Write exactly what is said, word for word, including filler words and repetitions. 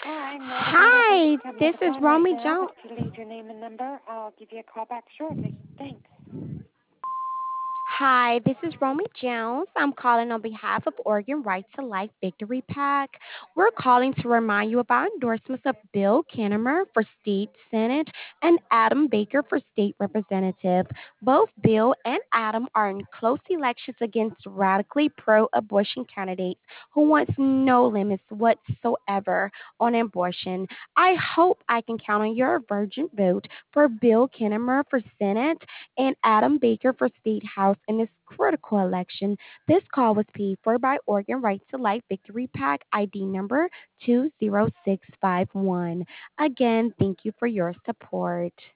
Hi, I'm not available to Hi, come to this the is phone right Romy now, but Jones. if you leave your name and number, I'll give you a call back shortly. Thanks. Hi, this is Romy Jones. I'm calling on behalf of Oregon Right to Life Victory PAC. We're calling to remind you of our endorsements of Bill Kinnemer for State Senate and Adam Baker for State Representative. Both Bill and Adam are in close elections against radically pro-abortion candidates who wants no limits whatsoever on abortion. I hope I can count on your urgent vote for Bill Kinnemer for Senate and Adam Baker for State House in this critical election. This call was paid for by Oregon Right to Life Victory PAC I D number two zero six five one. Again, thank you for your support.